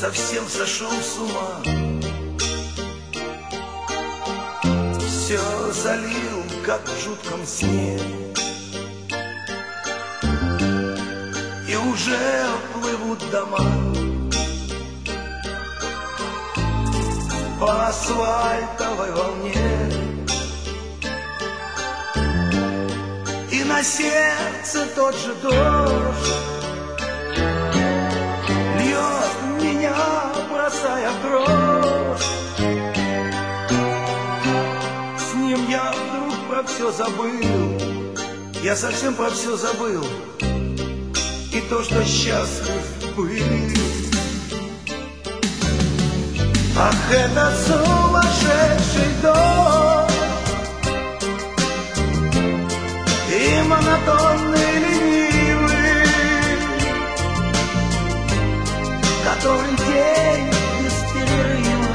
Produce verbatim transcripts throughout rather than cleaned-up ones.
совсем сошел с ума. Все залил, как в жутком сне, и уже плывут дома по асфальтовой волне, и на сердце тот же дождь льет меня, бросая в дрожь. С ним я вдруг про все забыл, я совсем про все забыл, и то, что счастлив был. Ах, этот сумасшедший дождь и монотонный ленивый, который день без перерыва,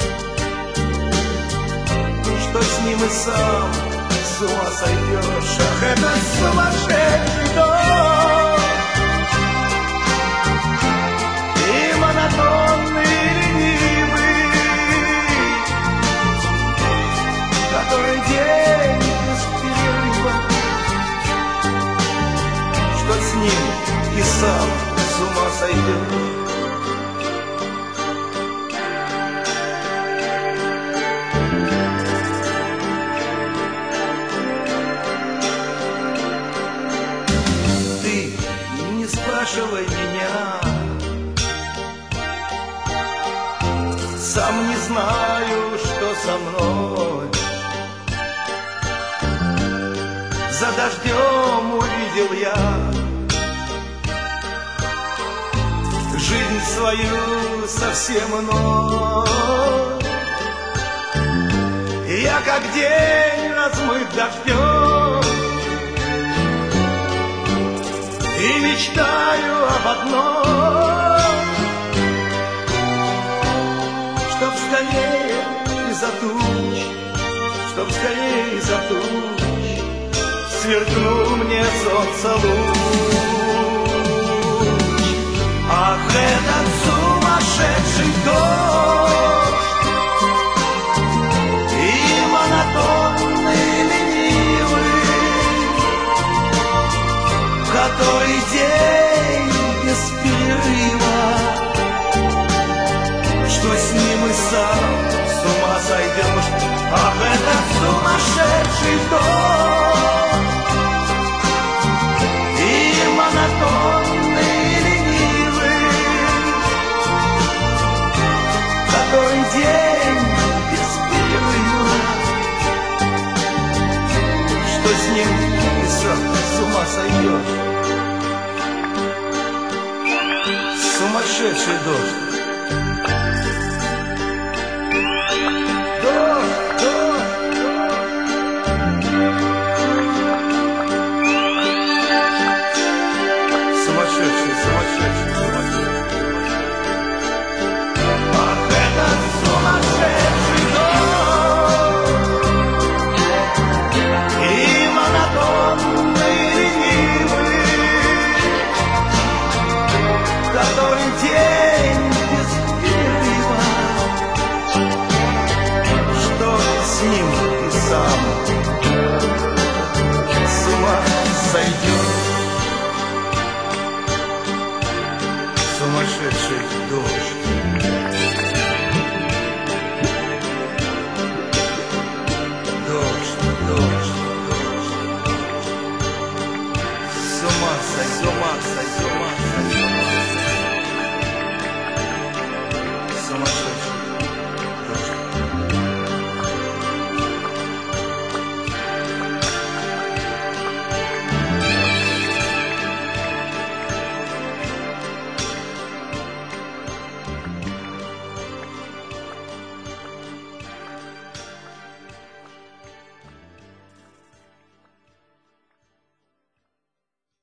что с ним и сам с ума сойдешь. Ах, этот сумасшедший дождь и монотонный ленивый, который день без перерыва, что с ним и сам с ума сойдешь. Ты не спрашивай меня, сам не знаю, что со мной. За дождем увидел я жизнь свою совсем иной. Я как день размыт дождем и мечтаю об одном, чтоб скорее из-за туч, чтоб скорее из-за туч сверкнул мне солнце луч. Ах, этот сумасшедший дождь и монотонный ленивый, который день без перерыва, что с ним и сам с ума сойдешь. Ах, этот сумасшедший дождь и монотонный ленивый, который день без перерыва, что с ним и сам с ума сойдешь. Сумасшедший дождь.